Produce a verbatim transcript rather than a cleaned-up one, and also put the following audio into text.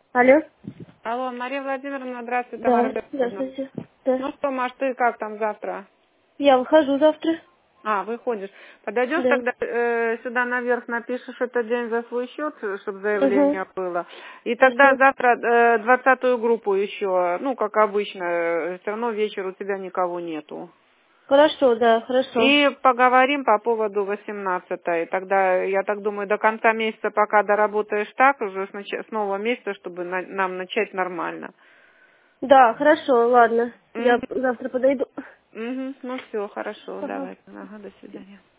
Алло. Алло, Мария Владимировна, здравствуйте, Тамара Да, Петровна. здравствуйте. Да. Ну что, Маш, ты как там завтра? Я выхожу завтра. А, выходишь. Подойдешь Да. тогда э, сюда наверх, напишешь этот день за свой счет, чтобы Угу. заявление было. И тогда Хорошо. завтра э, двадцатую группу еще, ну, как обычно, все равно вечер у тебя никого нету. Хорошо, да, хорошо. И поговорим по поводу восемнадцатой. Тогда, я так думаю, до конца месяца, пока доработаешь так, уже с, нач- с нового месяца, чтобы на- нам начать нормально. Да, хорошо, ладно. Я Мгм. завтра подойду. Мгм. Ну все, хорошо, Ага. давай. Ага, до свидания.